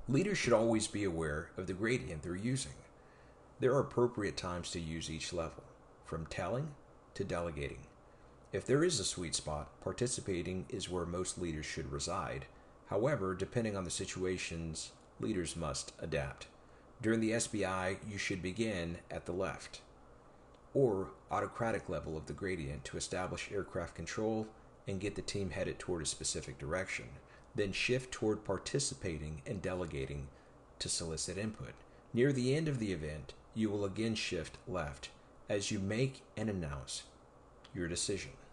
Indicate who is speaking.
Speaker 1: Leaders should always be aware of the gradient they're using. There are appropriate times to use each level, from telling to delegating. If there is a sweet spot, participating is where most leaders should reside. However, depending on the situations, leaders must adapt. During the SBI, you should begin at the left or autocratic level of the gradient to establish aircraft control and get the team headed toward a specific direction. Then shift toward participating and delegating to solicit input. Near the end of the event, you will again shift left as you make and announce your decision.